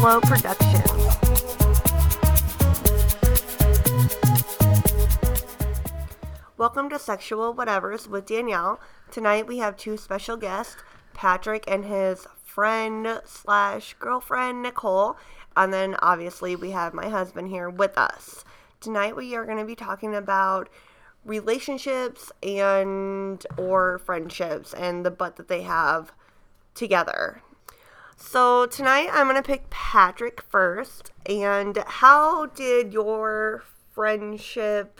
Flow Productions. Welcome to Sexual Whatevers with Danielle. Tonight we have two special guests, Patrick and his friend/girlfriend, Nicole. And then obviously we have my husband here with us. Tonight we are going to be talking about relationships and or friendships and the butt that they have together. So tonight I'm going to pick Patrick first. And how did your friendship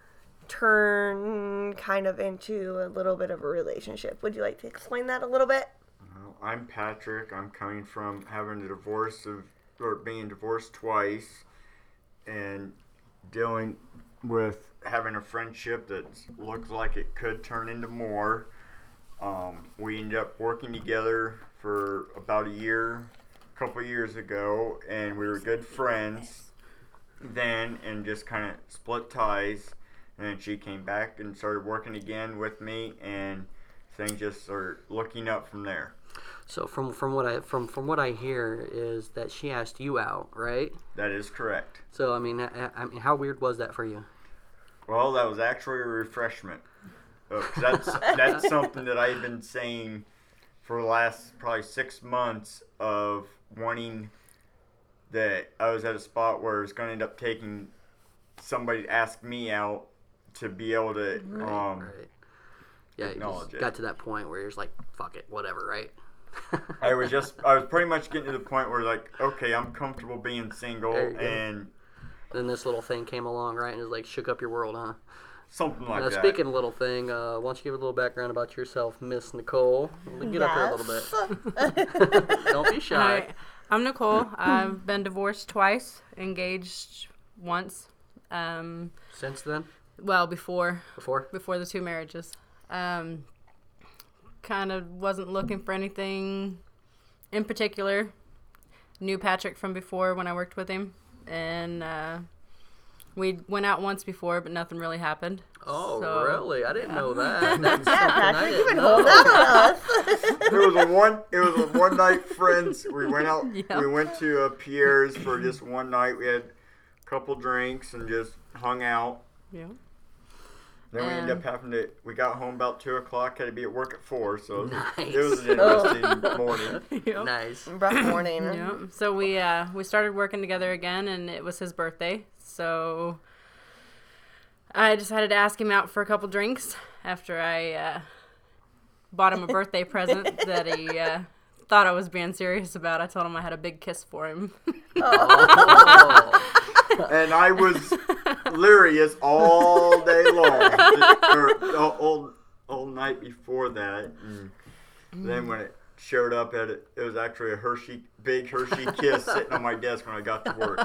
turn kind of into a little bit of a relationship? Would you like to explain that a little bit? Well, I'm Patrick. I'm coming from having being divorced twice and dealing with having a friendship that looks like it could turn into more. We ended up working together for about a couple years ago, and we were good friends then and just kind of split ties. And then she came back and started working again with me, and things just started looking up from there. So from what I hear is that she asked you out, right? That is correct. So I mean, how weird was that for you? Well, that was actually a refreshment. That's something that I've been saying for the last probably 6 months of wanting. That I was at a spot where I was going to end up taking somebody to ask me out to be able to Right. Yeah, you acknowledge just it. got to that point where you're just like, fuck it, whatever, right? I was pretty much getting to the point where like, okay, I'm comfortable being single, and then this little thing came along, right, and it like shook up your world, huh? something like that. Speaking of little thing, why don't you give a little background about yourself, Miss Nicole? Get up here a little bit. Don't be shy. Hi, I'm Nicole. I've been divorced twice, engaged once. Since then? Well, before the two marriages. Kind of wasn't looking for anything in particular. Knew Patrick from before when I worked with him, and we went out once before, but nothing really happened. Oh, So, really? I didn't know that. That's Patrick, you've been holding out on us. It was a one night friends. We went out. Yep. We went to Pierre's for just one night. We had a couple drinks and just hung out. Yeah. Then we ended up we got home about 2:00, had to be at work at 4, so Nice. it was an interesting morning. Yep. Nice. Rough morning. Yeah. So we started working together again, and it was his birthday. So I decided to ask him out for a couple drinks after I bought him a birthday present that he thought I was being serious about. I told him I had a big kiss for him. Oh. And I was delirious all day long, or all night before that. And then when it showed up, it was actually a big Hershey kiss sitting on my desk when I got to work.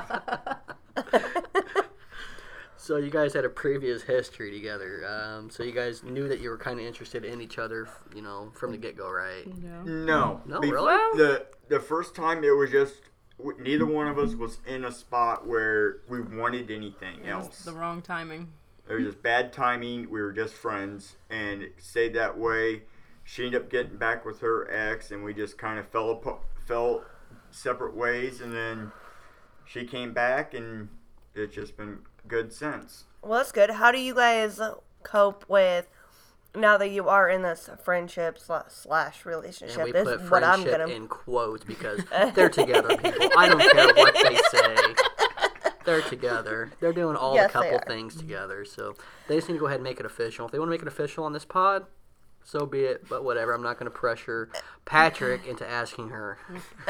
So you guys had a previous history together. So you guys knew that you were kind of interested in each other, from the get-go, right? Yeah. No, really? The first time it was just neither one of us was in a spot where we wanted anything It was else. the wrong timing. It was just bad timing. We were just friends, and it stayed that way. She ended up getting back with her ex, and we just kind of fell separate ways. And then she came back, and it's just been good since. Well, that's good. How do you guys cope with, now that you are in this friendship slash relationship? And we This put is what I'm friendship gonna. in quotes because they're together, people. I don't care what they say. They're together. They're doing all Yes, the they couple are. things together. So they just need to go ahead and make it official. If they want to make it official on this pod, so be it. But whatever. I'm not going to pressure Patrick into asking her.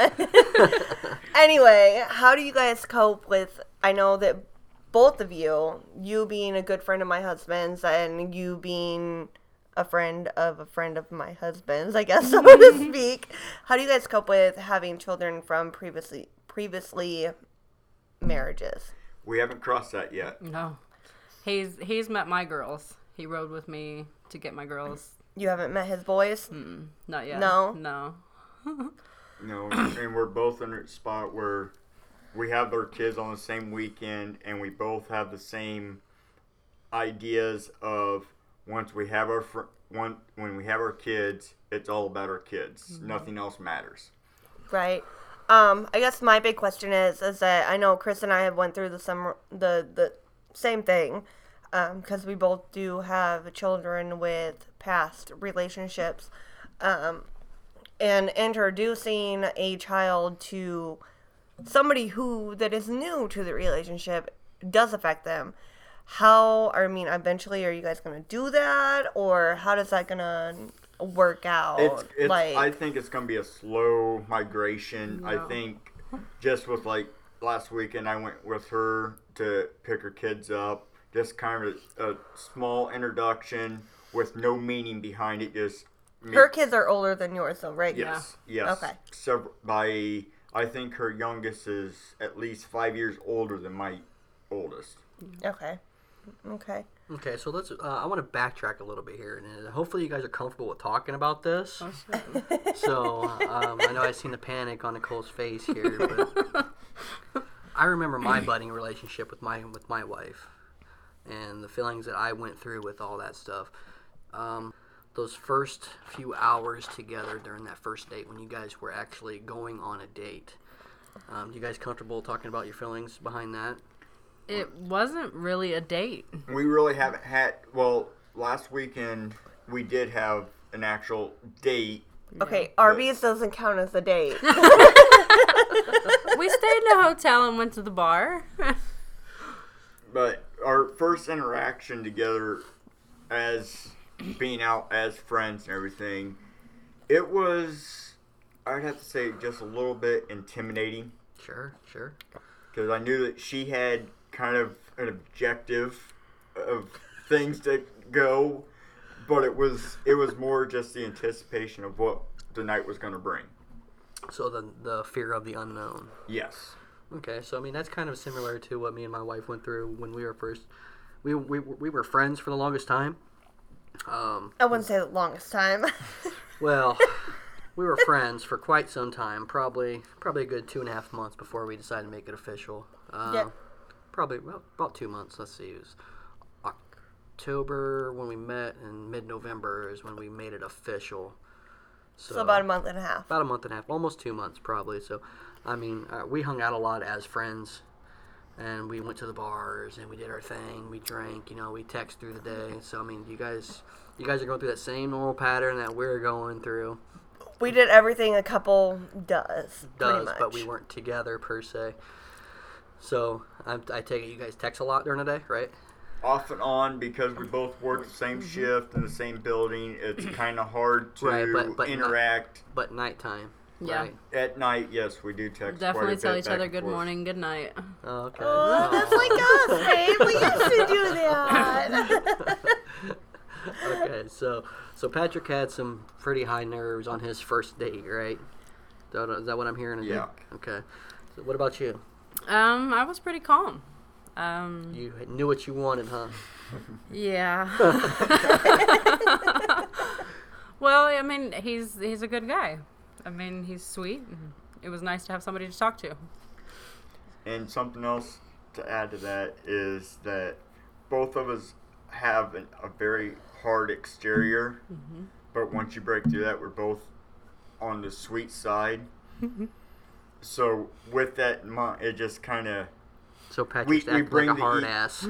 Anyway, how do you guys cope with, I know that both of you being a good friend of my husband's and you being a friend of my husband's, I guess, so to speak. How do you guys cope with having children from previously marriages? We haven't crossed that yet. No. He's met my girls. He rode with me to get my girls. You haven't met his boys? Not yet. No? No. No, and we're both in a spot where we have our kids on the same weekend, and we both have the same ideas of once we have when we have our kids, it's all about our kids. Nothing else matters. Right. I guess my big question is that I know Chris and I have went through the same thing, because we both do have children with past relationships, and introducing a child to somebody that is new to the relationship does affect them. Eventually, are you guys gonna do that, or how does that gonna work out? I think it's gonna be a slow migration. No. I think just with last weekend, I went with her to pick her kids up. Just kind of a small introduction with no meaning behind it. Just Her kids are older than yours, though, right? yes. Okay. I think her youngest is at least 5 years older than my oldest. Okay. Okay, so let's. I want to backtrack a little bit here, and hopefully you guys are comfortable with talking about this. Oh, shit. So I know I've seen the panic on Nicole's face here, but I remember my budding relationship with my wife, and the feelings that I went through with all that stuff. Those first few hours together during that first date, when you guys were actually going on a date, you guys comfortable talking about your feelings behind that? It wasn't really a date. We really haven't had. Well, last weekend we did have an actual date. Okay, Arby's doesn't count as a date. We stayed in a hotel and went to the bar. But our first interaction together, as being out as friends and everything, it was, I'd have to say, just a little bit intimidating. Sure. Because I knew that she had kind of an objective of things to go, but it was more just the anticipation of what the night was going to bring. So the fear of the unknown. Yes. Okay, so I mean that's kind of similar to what me and my wife went through when we were first. We were friends for the longest time. I wouldn't say the longest time. Well, we were friends for quite some time, probably a good 2.5 months before we decided to make it official. Yeah. Probably about 2 months. Let's see, it was October when we met, and mid-November is when we made it official. So about a month and a half. About a month and a half, almost 2 months probably. So, I mean, we hung out a lot as friends, and we went to the bars and we did our thing. We drank, we text through the day. So, I mean, you guys are going through that same normal pattern that we're going through. We did everything a couple does, pretty much. But we weren't together per se. So I take it you guys text a lot during the day, right? Off and on, because we both work the same shift in the same building. It's kind of hard to Right, but interact. But nighttime, Yeah. right? At night, yes, we do text. Definitely quite a tell bit each back other and good forth. morning, good night. Oh, okay. Oh, that's like us, babe. We used to do that. Okay, so Patrick had some pretty high nerves on his first date, right? Is that what I'm hearing? Yeah. Okay. So what about you? I was pretty calm. You knew what you wanted, huh? Yeah. Well, I mean, he's a good guy. I mean, he's sweet. It was nice to have somebody to talk to. And something else to add to that is that both of us have a very hard exterior, but once you break through that, we're both on the sweet side. So with that in mind, it just kind of So Patrick's we acting bring like a the hard heat. ass.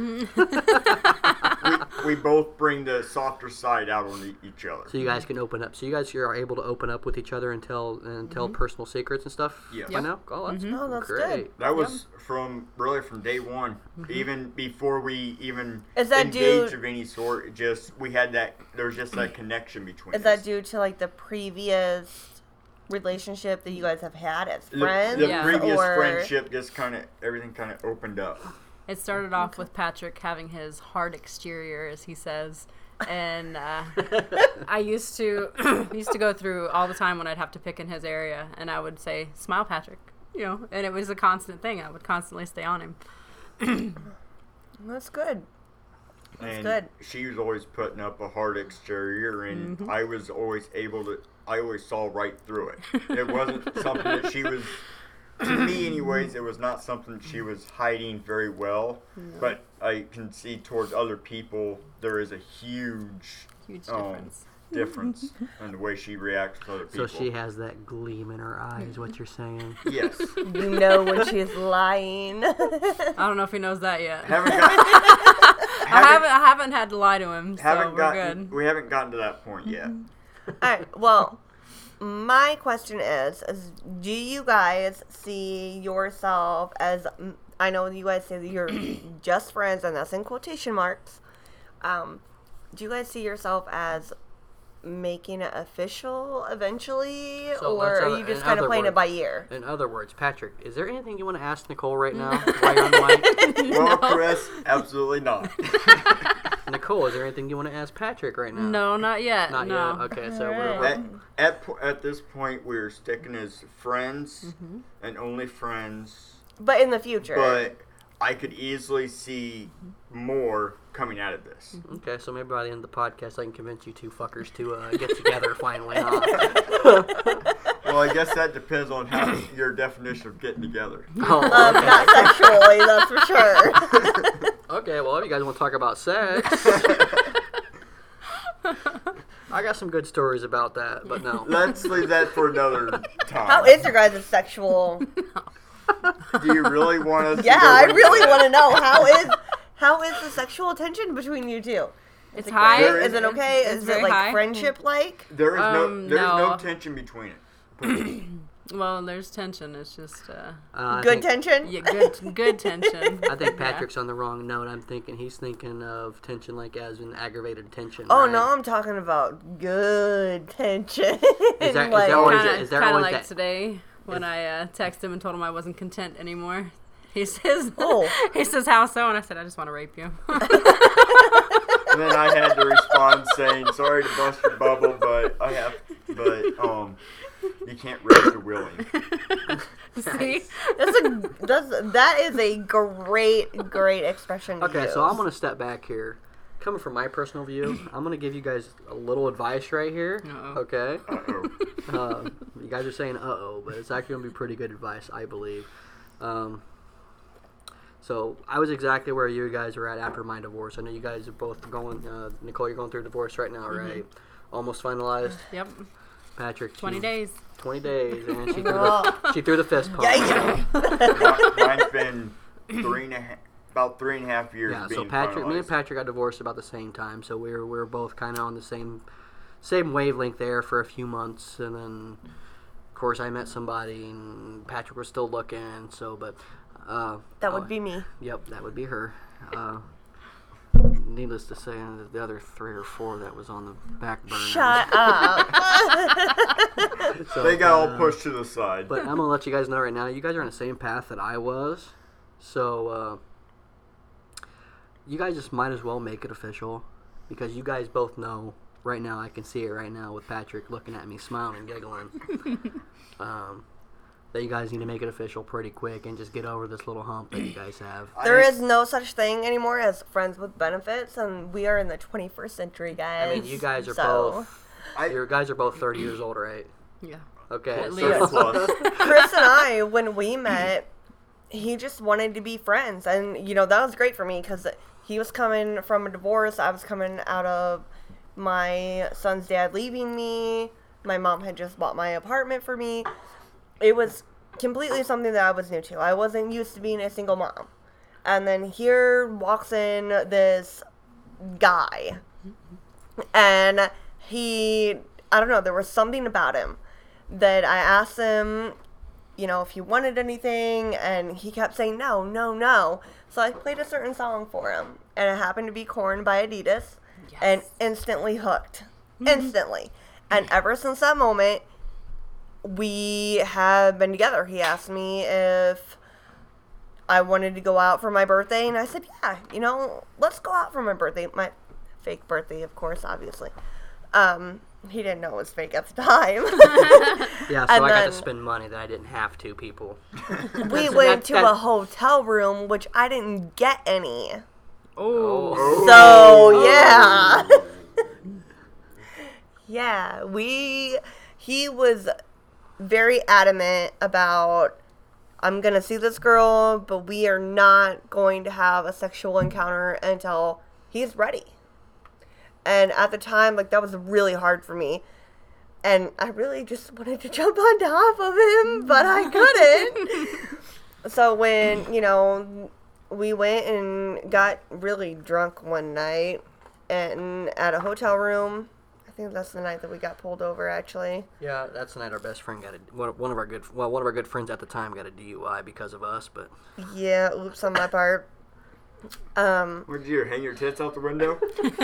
we both bring the softer side out on each other. So you guys can open up. So you guys are able to open up with each other and tell personal secrets and stuff. Yes. By now? Oh, that's, Oh, that's great. good. That was from day one, even before we even Is that engaged due- of any sort. We had that. There was just that connection between Is us. that due to like the previous relationship that you guys have had as friends? The Yeah. previous or... friendship, just everything kind of opened up. It started off with Patrick having his hard exterior, as he says, and I used to go through all the time when I'd have to pick in his area, and I would say, "Smile, Patrick," and it was a constant thing. I would constantly stay on him. That's good. And good. she was always putting up a hard exterior, and I was always I always saw right through it. It wasn't something that she was, to me anyways, it was not something she was hiding very well. But I can see towards other people, there is a huge Huge difference. difference in the way she reacts to other people. So she has that gleam in her eyes, what you're saying. Yes. You know when she's lying. I don't know if he knows that yet. I I haven't had to lie to him, so we're good. We haven't gotten to that point yet. Alright, well, my question is, do you guys see yourself as, I know you guys say that you're just friends, and that's in quotation marks. Do you guys see yourself as making it official eventually, So, or are you just kind of playing it by ear? In other words, Patrick, is there anything you want to ask Nicole right now while you're on the mic? Well, Chris, absolutely not. Nicole, is there anything you want to ask Patrick right now? No, not yet. Not no. yet? Okay, so Alright. we're At this point, we're sticking as friends and only friends. But in the future. But I could easily see more coming out of this. okay, so maybe by the end of the podcast I can convince you two fuckers to get together finally. Huh? Well, I guess that depends on how your definition of getting together. Oh, Not sexually, that's for sure. okay, well, if you guys want to talk about sex, I got some good stories about that, but no. Let's leave that for another time. How is your guys' sexual? Do you really want us Yeah, to go I into really that? want to know how is the sexual tension between you two? It's Is it high. great? Is it okay? It's Is very it like high. friendship like? There is no no. tension between it. Well, there's tension. It's just I Good think, tension? yeah, good tension. I think Patrick's on the wrong note. He's thinking of tension like as an aggravated tension. Oh right? no, I'm talking about good tension. Is that Like, always- Kind is there of always like that- today when I texted him and told him I wasn't content anymore. He says, Oh. he says, how so? And I said, I just want to rape you. And then I had to respond saying, "Sorry to bust your bubble, but you can't raise your willing." See? that is a great expression to Okay, use. so I'm going to step back here. Coming from my personal view, I'm going to give you guys a little advice right here. Uh-oh. Okay? Uh-oh. You guys are saying uh-oh, but it's actually going to be pretty good advice, I believe. So I was exactly where you guys were at after my divorce. I know you guys are both going, Nicole, you're going through a divorce right now, right? Almost finalized. Yep. Patrick, 20 days. 20 days, and she Oh. threw the fist pump. Yikes. Mine's been about 3.5 years. Yeah, so being me and finalized. Patrick got divorced about the same time, so we were both kind of on the same wavelength there for a few months, and then of course I met somebody, and Patrick was still looking. That would be me. Yep, that would be her. Needless to say, the other 3 or 4 that was on the back burner. Shut up. So, They got all pushed to the side. But I'm gonna let you guys know right now, you guys are on the same path that I was, so you guys just might as well make it official, because you guys both know right now. I can see it right now with Patrick looking at me, smiling and giggling. That you guys need to make it official pretty quick and just get over this little hump that you guys have. There is no such thing anymore as friends with benefits, and we are in the 21st century, guys. I mean, you guys are So, both. You guys are both 30 years old, right? Yeah. Okay. At so- least. Plus. Chris and I, when we met, he just wanted to be friends, and that was great for me because he was coming from a divorce. I was coming out of my son's dad leaving me. My mom had just bought my apartment for me. It was completely something that I was new to. I wasn't used to being a single mom. And then here walks in this guy. And I don't know, there was something about him that I asked him, if he wanted anything, and he kept saying no, no, no. So I played a certain song for him, and it happened to be Korn by Adidas, and instantly hooked. Instantly. And ever since that moment, we have been together. He asked me if I wanted to go out for my birthday, and I said, yeah, let's go out for my birthday. My fake birthday, of course, obviously. He didn't know it was fake at the time. Yeah, so And I got to then- spend money that I didn't have to, people. We went to a hotel room, which I didn't get any. Oh. So, yeah. Yeah, he was very adamant about, I'm going to see this girl, but we are not going to have a sexual encounter until he's ready. And at the time, like, that was really hard for me. And I really just wanted to jump on top of him, but I couldn't. So when, you know, we went and got really drunk one night and at a hotel room. I think that's the night that we got pulled over, actually. Yeah, that's the night our best friend got one of our good friends at the time got a DUI because of us. But Yeah, oops on my part. What did you do? Hang your tits out the window?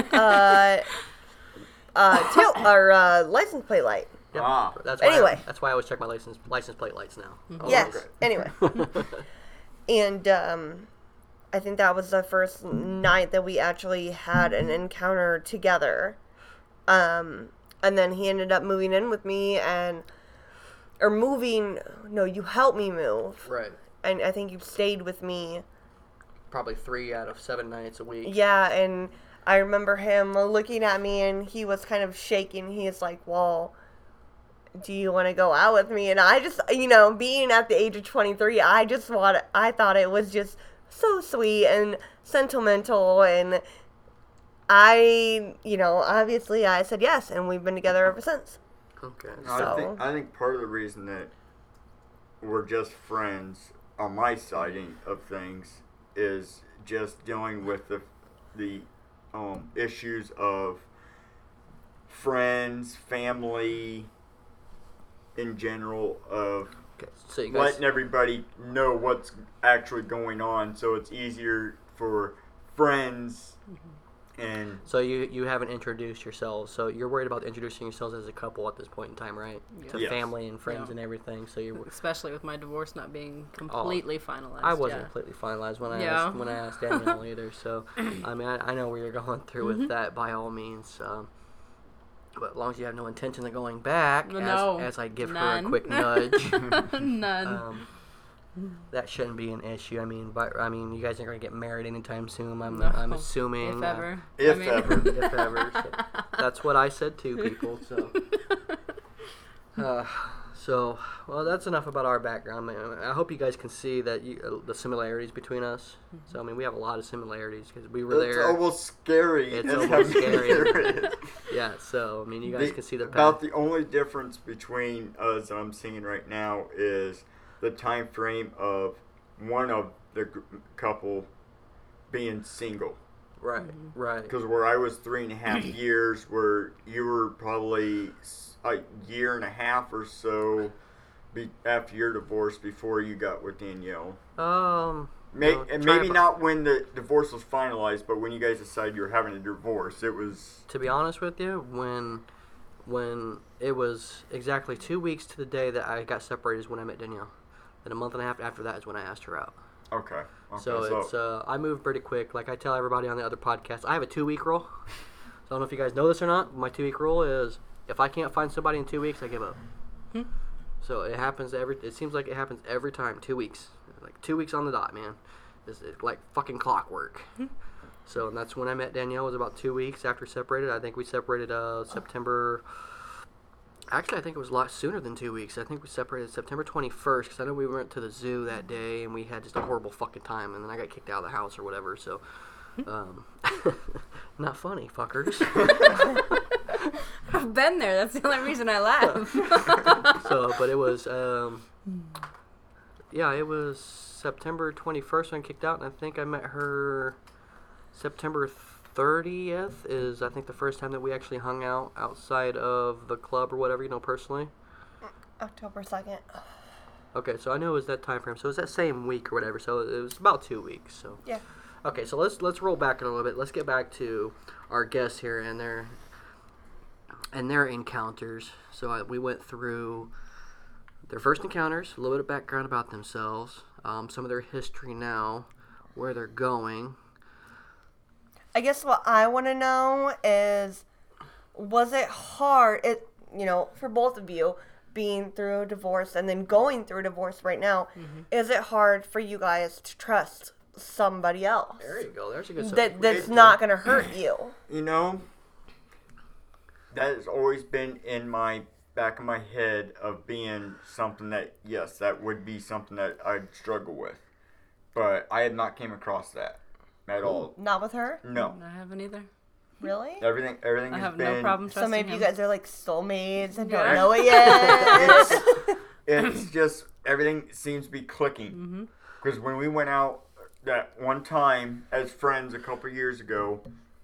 License plate light. yep, Ah. that's why Anyway. that's why I always check my license plate lights now. Yes. okay. Anyway. And I think that was the first night that we actually had an encounter together. And then he ended up moving in with me you helped me move. Right. And I think you stayed with me. Probably 3 out of 7 nights a week. Yeah, and I remember him looking at me and he was kind of shaking. He's like, well, do you want to go out with me? And I just, being at the age of 23, I thought it was just so sweet and sentimental. And obviously I said yes, and we've been together ever since. Okay. So- I think part of the reason that we're just friends on my side of things is just dealing with the issues of friends, family, in general, of Okay. So you guys. letting everybody know what's actually going on, so it's easier for friends and So you haven't introduced yourselves. So you're worried about introducing yourselves as a couple at this point in time, right? To Yes. family and friends Yeah. and everything. So you're. Especially with my divorce not being completely finalized. I wasn't yeah. completely finalized when I Yeah. asked Danielle either. So I mean I know where you're going through with that by all means. But as long as you have no intention of going back, No, as I give her a none. quick nudge, None. that shouldn't be an issue. I mean, you guys aren't gonna get married anytime soon. I'm No. assuming. If ever. if ever. If ever. So that's what I said too, people. So, well, that's enough about our background. I hope you guys can see that the similarities between us. So, I mean, we have a lot of similarities because we were It's there. almost scary. It's That's almost how scary. there is. Yeah. So, I mean, you guys can see the about path. the only difference between us that I'm seeing right now is the time frame of one of the couple being single. Right. Right. Because where I was 3.5 years, where you were probably a year and a half or so after your divorce before you got with Danielle. No, And try maybe to- not when the divorce was finalized, but when you guys decided you were having a divorce, it was. To be honest with you, when it was exactly 2 weeks to the day that I got separated is when I met Danielle. Then a month and a half after that is when I asked her out. Okay. So it's I moved pretty quick. Like I tell everybody on the other podcasts, I have a 2-week rule. So I don't know if you guys know this or not. My 2-week rule is if I can't find somebody in 2 weeks, I give up. So it happens it seems like it happens every time. 2 weeks, like 2 weeks on the dot, man. It's like fucking clockwork. So and that's when I met Danielle. It was about 2 weeks after separated. I think we separated September. Actually, I think it was a lot sooner than 2 weeks. I think we separated September 21st because I know we went to the zoo that day and we had just a horrible fucking time. And then I got kicked out of the house or whatever. So, not funny, fuckers. I've been there. That's the only reason I laugh. So, but it was, it was September 21st when I kicked out. And I think I met her September 30th is, I think, the first time that we actually hung out outside of the club or whatever, personally. October 2nd. Okay, so I knew it was that time frame. So it was that same week or whatever. So it was about 2 weeks. So Yeah. okay, so let's roll back in a little bit. Let's get back to our guests here and their encounters. So we went through their first encounters, a little bit of background about themselves, some of their history now, where they're going. I guess what I want to know is, was it hard, for both of you, being through a divorce and then going through a divorce right now, is it hard for you guys to trust somebody else? There you go. There's a good That's not going to hurt you. That has always been in my back of my head of being something that, yes, that would be something that I'd struggle with. But I have not came across that at all. Not with her? No. I haven't either. Really? Everything I has have been. no problem So trusting maybe him. you guys are like soulmates and Yeah. don't know it yet. It's just everything seems to be clicking. Because when we went out that one time as friends a couple years ago,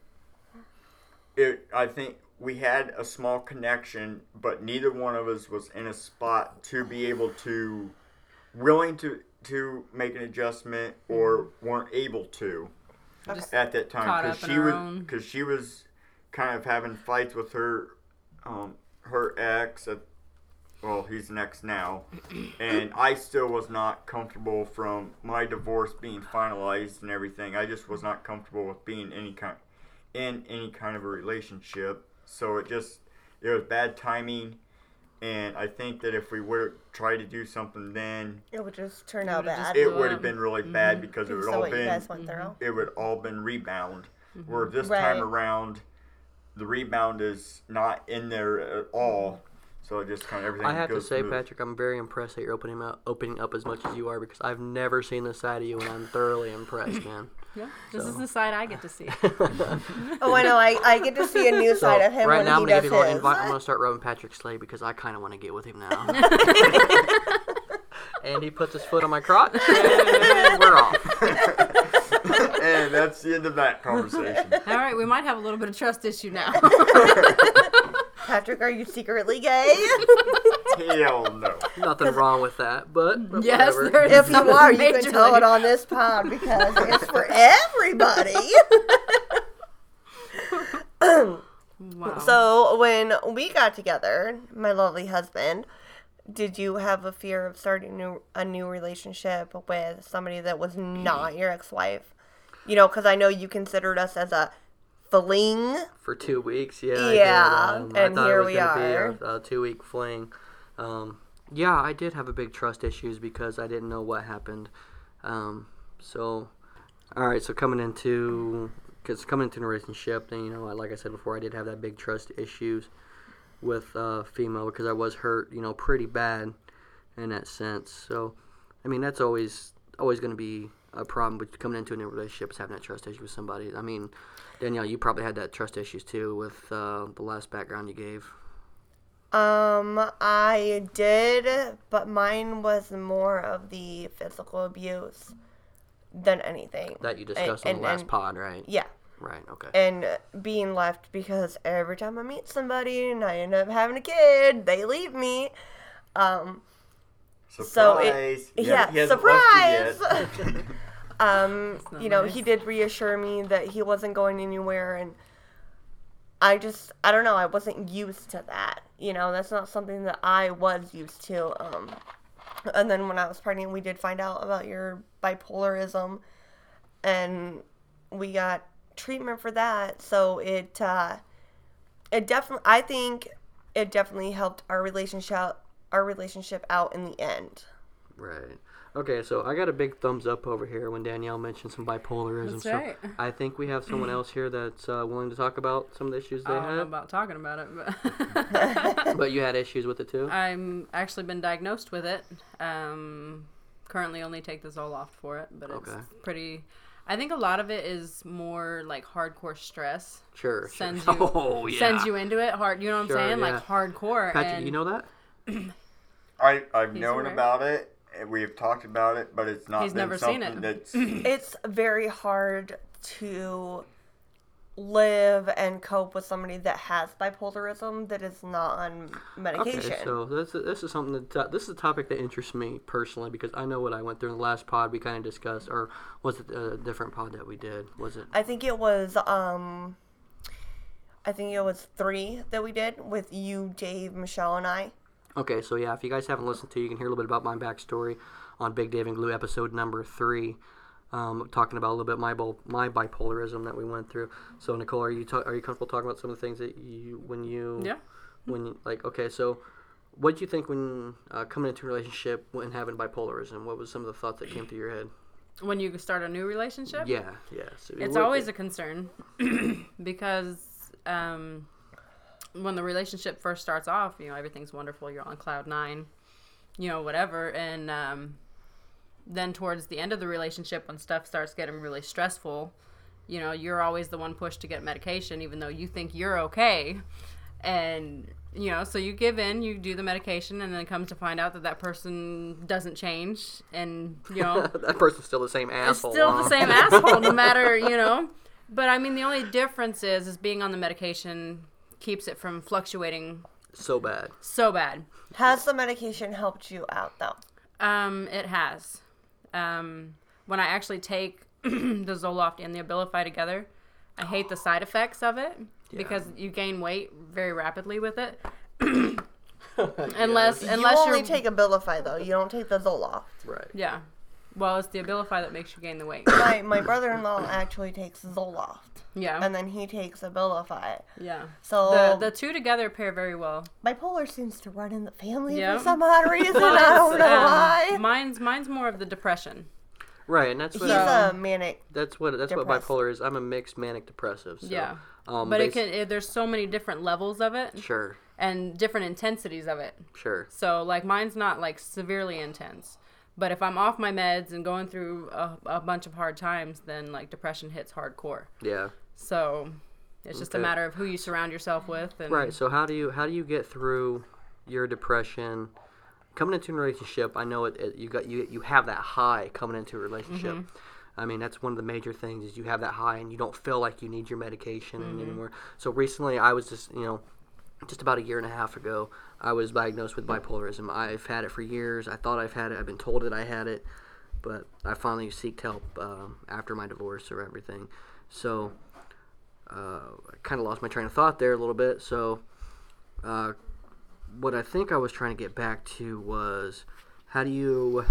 I think we had a small connection, but neither one of us was in a spot to be able to willing to make an adjustment or weren't able to Just at that time caught up in our own. because she was kind of having fights with her her ex. Well, he's an ex now, and I still was not comfortable from my divorce being finalized and everything. I just was not comfortable with being in any kind of a relationship. So it was bad timing, and I think that if we would have tried to do something then, It would just turn It out would've just bad. it would have been really bad because it would So all what you been guys went through. it would all been rebound. Where this Right. time around, the rebound is not in there at all. So it just kind of everything. I have to goes say, smooth. Patrick, I'm very impressed that you're opening up as much as you are because I've never seen this side of you, and I'm thoroughly impressed, man. Yeah, this So. is the side I get to see. Oh, I know. I get to see a new side of him right when now, he I'm gonna does give you a little his. invite. I'm gonna start rubbing Patrick's sleigh because I kind of want to get with him now. And he puts his foot on my crotch, and we're off. And that's the end of that conversation. All right, we might have a little bit of trust issue now. Patrick, are you secretly gay? Hell no. Nothing wrong with that, but Yes, whatever. there is. If you something are, you can majorly- tell it on this pod because it's for everybody. Wow. So when we got together, my lovely husband, did you have a fear of starting a new relationship with somebody that was not your ex-wife? You know, because I know you considered us as a fling. For 2 weeks, yeah. I Yeah, did. I and thought here it was we gonna are. be a 2-week fling. Yeah, I did have a big trust issues because I didn't know what happened. So coming into a relationship, then like I said before, I did have that big trust issues with female because I was hurt, pretty bad in that sense. So, I mean, that's always going to be a problem with coming into a new relationship is having that trust issue with somebody. I mean, Danielle, you probably had that trust issues too with the last background you gave. I did, but mine was more of the physical abuse than anything. That you discussed on the last pod, right? Yeah. Right, okay. And being left because every time I meet somebody and I end up having a kid, they leave me. Surprise. So He yeah, hasn't left surprise. you yet. not nice. He did reassure me that he wasn't going anywhere, and I don't know, I wasn't used to that. That's not something that I was used to. And then when I was pregnant, we did find out about your bipolarism, and we got treatment for that. So it definitely, I think it definitely helped our relationship out in the end. Right. Okay, so I got a big thumbs up over here when Danielle mentioned some bipolarism. That's so right. I think we have someone else here that's willing to talk about some of the issues they I don't know had. about talking about it, but But you had issues with it too? I'm actually been diagnosed with it. Currently only take the Zoloft for it, but it's Okay. pretty. I think a lot of it is more like hardcore stress. Sure. Sends sure. you Oh, yeah. sends you into it hard. You know what I'm Sure, saying? yeah. Like hardcore. Patrick, and you know that? I've He's known aware. about it, and we've talked about it, but it's not He's been never seen something it. that's It's very hard to live and cope with somebody that has bipolarism that is not on medication. Okay, so this is something this is a topic that interests me personally because I know what I went through in the last pod we kind of discussed, or was it a different pod that we did? Was it? I think it was 3 that we did with you, Dave, Michelle, and I. Okay, so yeah, if you guys haven't listened to, you can hear a little bit about my backstory on Big Dave and Glue episode number 3, talking about a little bit my bipolarism that we went through. So Nicole, are you comfortable talking about some of the things that okay, so what did you think when coming into a relationship and having bipolarism? What was some of the thoughts that came through your head? when you start a new relationship, Yeah. So it's always a concern because when the relationship first starts off, everything's wonderful. You're on cloud 9, whatever. And then towards the end of the relationship, when stuff starts getting really stressful you know, you're always the one pushed to get medication, even though you think you're okay. And, you know, so you give in, you do the medication, and then it comes to find out that that person doesn't change. And, you know, That person's still the same it's asshole. still the same asshole, no matter, you know. But, I mean, the only difference is being on the medication keeps it from fluctuating So bad. so bad. Has the medication helped you out, though? It has. When I actually take the Zoloft and the Abilify together, I hate the side effects of it because you gain weight very rapidly with it. Unless You unless only you're take Abilify, though. You don't take the Zoloft. Right. yeah. Well, it's the Abilify that makes you gain the weight. My brother-in-law actually takes Zoloft. Yeah. And then he takes Abilify. Yeah. So The two together pair very well. bipolar seems to run in the family Yeah. for some odd reason. I don't know why. Mine's more of the depression. Right, and that's He's what a manic. that's what depressed. bipolar is. I'm a mixed manic depressive. So, Yeah. but But there's so many different levels of it Sure, and different intensities of it. sure. So, like, mine's not, like, severely intense. But if I'm off my meds and going through a bunch of hard times, then, like, depression hits hardcore. Yeah. So, it's just a Okay. matter of who you surround yourself with. And Right. So how do you get through your depression? Coming into a relationship, I know you have that high coming into a relationship. I mean, that's one of the major things is you have that high and you don't feel like you need your medication anymore. So recently, I was just about a year and a half ago, I was diagnosed with bipolarism. I've had it for years. I thought I've had it. I've been told that I had it, but I finally sought help after my divorce or everything. So I kind of lost my train of thought there a little bit. So what I think I was trying to get back to was how do you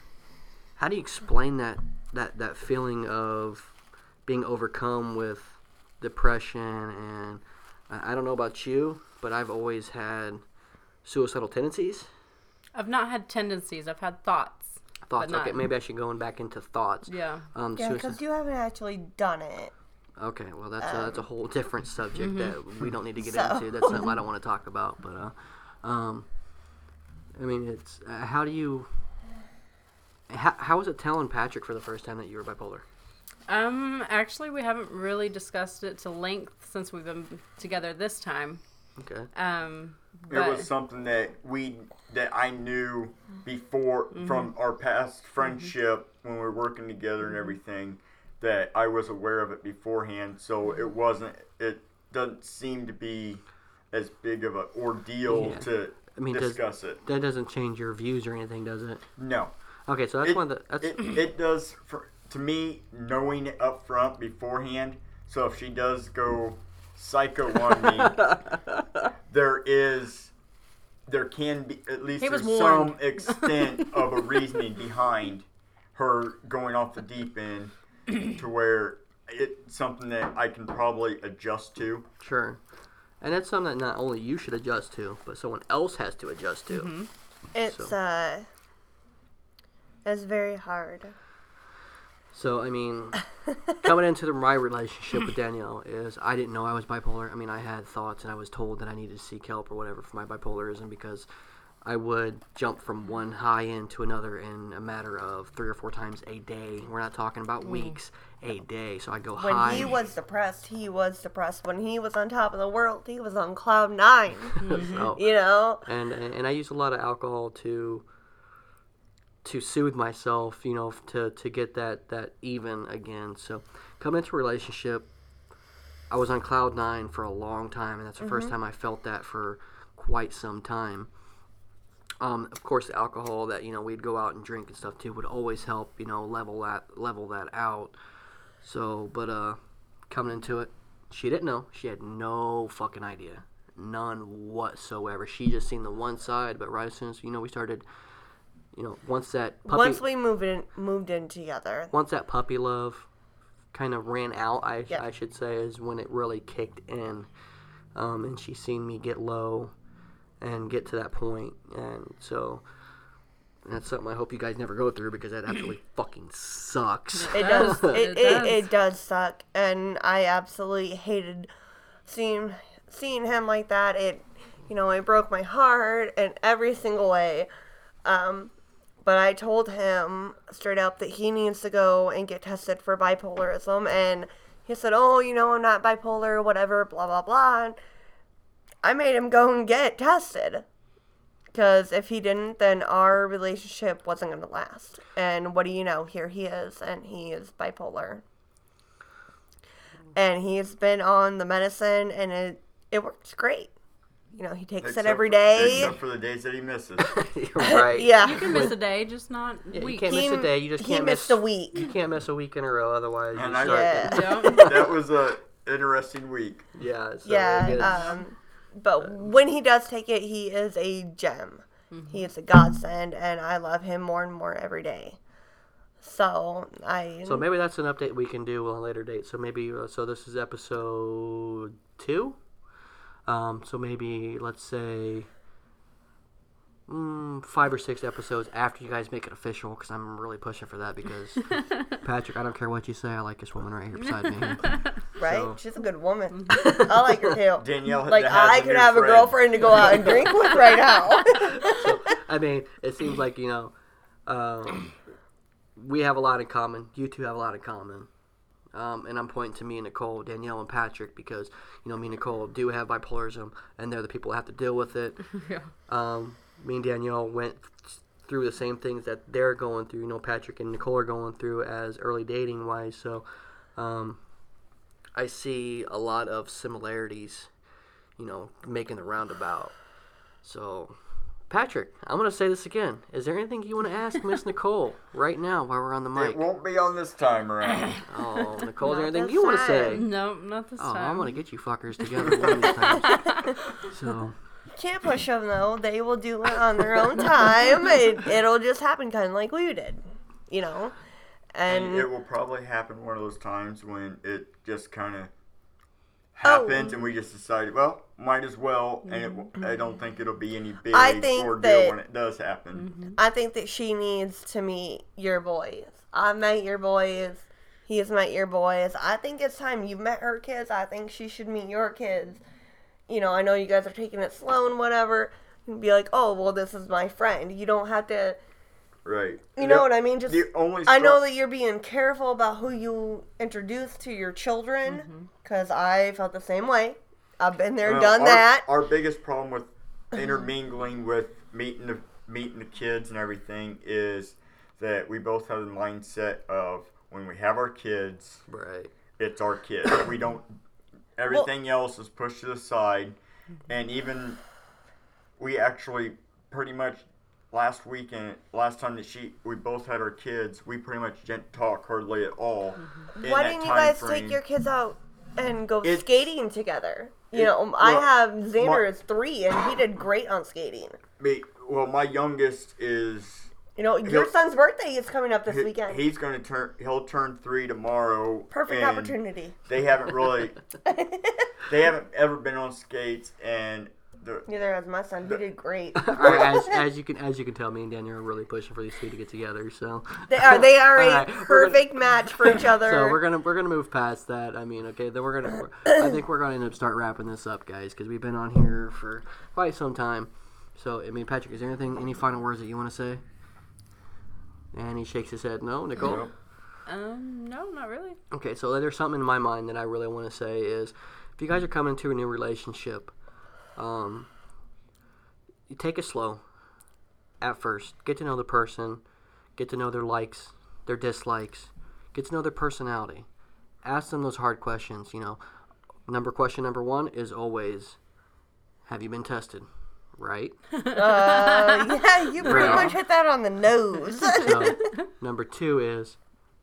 explain that feeling of being overcome with depression? And I don't know about you, but I've always had suicidal tendencies. I've not had tendencies. I've had thoughts. Thoughts. But not- Okay, maybe I should go back into thoughts. Yeah. Yeah, Suicide- because you haven't actually done it. Okay, well that's a whole different subject that we don't need to get So- into. That's something I don't want to talk about. But I mean, it's how do you? How was it telling Patrick for the first time that you were bipolar? Actually, we haven't really discussed it to length since we've been together this time. Okay. It But was something that I knew before from our past friendship when we were working together and everything, that I was aware of it beforehand. So it doesn't seem to be as big of an ordeal Yeah. to discuss it. That doesn't change your views or anything, does it? No. Okay, so that's one of the. It does to me, knowing it up front beforehand. So if she does go psycho on me, there can be at least He was there's warned. some extent of a reasoning behind her going off the deep end to where it's something that I can probably adjust to. Sure. And that's something that not only you should adjust to, but someone else has to adjust to. It's very hard. So, I mean, coming into my relationship with Danielle is I didn't know I was bipolar. I mean, I had thoughts and I was told that I needed to seek help or whatever for my bipolarism because I would jump from one high end to another in a matter of 3 or 4 times a day. We're not talking about weeks, a day. So I go When high. he was depressed, he was depressed. When he was on top of the world, he was on cloud 9. So- You know? and I use a lot of alcohol to soothe myself, you know, to get that even again. So coming into a relationship, I was on cloud 9 for a long time, and that's the first time I felt that for quite some time. Of course, the alcohol that, you know, we'd go out and drink and stuff too would always help, you know, level that out. So, but coming into it, she didn't know. She had no fucking idea, none whatsoever. She just seen the one side. But right as soon as, you know, we started, you know, once Once we moved in together. once that puppy love kind of ran out, I should say, is when it really kicked in. And she seen me get low and get to that point. And so that's something I hope you guys never go through because that absolutely fucking sucks. It does. does. It does suck, and I absolutely hated seeing him like that. It broke my heart in every single way. But I told him straight up that he needs to go and get tested for bipolarism, and he said, oh, I'm not bipolar, whatever, blah, blah, blah. And I made him go and get tested. Because if he didn't, then our relationship wasn't going to last. And what do you know? Here he is, and he is bipolar. And he's been on the medicine, and it works great. He takes it every day. Except for the days that he misses. You're right. Yeah. You can miss a day, just not Yeah, you weeks. can't miss a day. You just can't missed miss a week. You can't miss a week in a row, otherwise. And you I- start Yeah. Yeah. That was a interesting week. Yeah. So Yeah. But when he does take it, he is a gem. He is a godsend, and I love him more and more every day. So So maybe that's an update we can do on a later date. So maybe so this is episode 2. So maybe let's say 5 or 6 episodes after you guys make it official, because I'm really pushing for that. Because Patrick, I don't care what you say, I like this woman right here beside me. right? So- She's a good woman. I like her too. Danielle Like has I a could new have a friend. girlfriend to go out and drink with right now. So, I mean, it seems like we have a lot in common. You two have a lot in common. And I'm pointing to me and Nicole, Danielle and Patrick, because me and Nicole do have bipolarism, and they're the people that have to deal with it. Yeah. Me and Danielle went through the same things that they're going through. Patrick and Nicole are going through as early dating wise. So, I see a lot of similarities, making the roundabout. So, Patrick, I'm going to say this again. Is there anything you want to ask Miss Nicole right now while we're on the mic? It won't be on this time around. Oh, Nicole, is there Not anything this you want to say? time. No, not this Oh, time. I'm going to get you fuckers together one of these times. So, Can't push them though. They will do it on their own time. It'll just happen, kind of like we did, And And it will probably happen one of those times when it just kind of Oh. happens and we just decided, well, might as well. And I don't think it'll be any big I think ordeal that- when it does happen. I think that she needs to meet your boys. I've met your boys. He has met your boys. I think it's time. You've met her kids. I think she should meet your kids. I know you guys are taking it slow and whatever. And be like, oh, well, this is my friend. You don't have to, Right. you know what I mean? Just The only I know that you're being careful about who you introduce to your Mm-hmm. children, because I felt the same way. I've been there, Well, done our, that. Our biggest problem with intermingling with meeting the kids and everything is that we both have the mindset of when we have our kids, right. it's our kids. We don't. Everything else is pushed to the side, and even we actually pretty much last time that we both had our kids, we pretty much didn't talk hardly at all. in Why that didn't you time guys frame. take your kids out and go It's- skating together? well, I have Xander my- is 3, and he did great on skating. Well, my youngest is. Your He'll- son's birthday is coming up this weekend. He's going to he'll turn 3 tomorrow. Perfect and opportunity. They haven't really, they haven't ever been on skates, and Neither has my son. He did great. as you can tell, me and Daniel are really pushing for these two to get together. So They are a Alright, we're perfect match for each other. So we're gonna move past that. I mean, okay, then I think we're gonna end up start wrapping this up, guys, because we've been on here for quite some time. So I mean, Patrick, is there any final words that you want to say? And he shakes his head. No, Nicole. Nope. No, not really. Okay, so there's something in my mind that I really want to say is, if you guys are coming to a new relationship, you take it slow at first. Get to know the person, get to know their likes, their dislikes, get to know their personality. Ask them those hard questions. Question number 1 is always, have you been tested? Right? Yeah, you pretty Right. much hit that on the nose. So, number 2 is,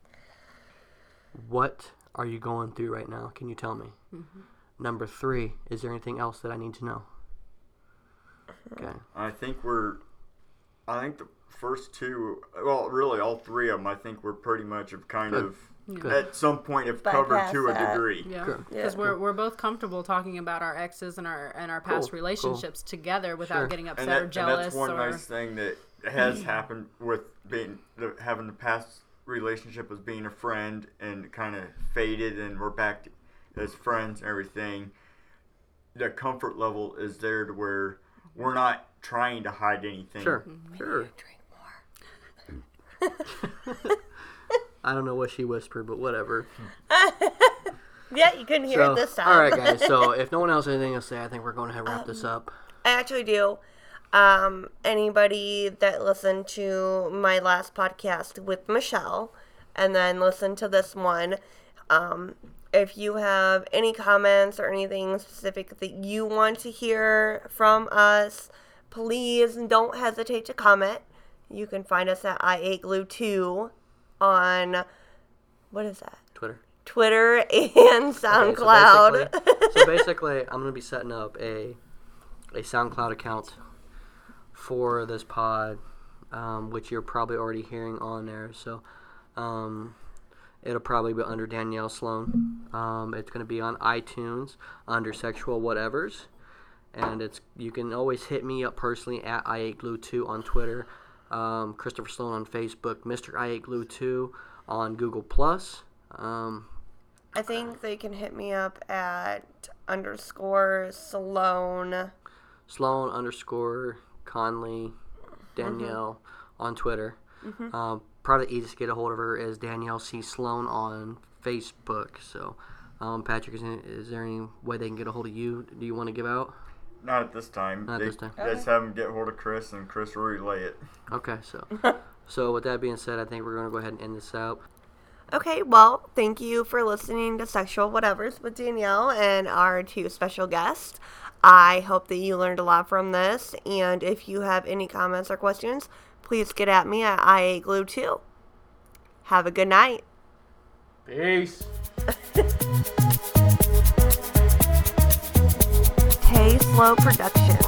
what are you going through right now? Can you tell me? Number 3, is there anything else that I need to know? Okay. I think the first 2, well, really all 3 of them, I think we're pretty much have kind Good. of Good. at some point have covered Bypass to a that. degree. Yeah, Sure. because Yeah. we're both comfortable talking about our exes and our past Cool, relationships together without Sure. getting upset And, or jealous. that's one or nice thing that has happened with having the past relationship as being a friend and kind of faded, and we're back as friends and everything. The comfort level is there to where we're not trying to hide anything. Sure. Sure. Drink more. I don't know what she whispered, but whatever. Yeah, you couldn't hear it this time. All right, guys. So if no one else has anything to say, I think we're going to wrap this up. I actually do. Anybody that listened to my last podcast with Michelle and then listened to this one, if you have any comments or anything specific that you want to hear from us, please don't hesitate to comment. You can find us at I8Glue2 on, what is that? Twitter and SoundCloud. Okay, so basically, I'm going to be setting up a SoundCloud account for this pod, which you're probably already hearing on there. So it'll probably be under Danielle Sloan. It's going to be on iTunes under Sexual Whatevers. And you can always hit me up personally at I8Glue2 on Twitter. Christopher Sloan on Facebook, Mr. I8Glue2 on Google+. I think they can hit me up at _Sloan. Sloan _ Conley Danielle on Twitter. Probably the easiest to get a hold of her is Danielle C. Sloan on Facebook. So, Patrick, is there any way they can get a hold of you? Do you want to give out? Not at this time. Just have them get hold of Chris, and Chris will relay it. Okay, so with that being said, I think we're going to go ahead and end this out. Okay, well, thank you for listening to Sexual Whatevers with Danielle and our 2 special guests. I hope that you learned a lot from this, and if you have any comments or questions, please get at me at I8Glue2. Have a good night. Peace. Tay Slow Production.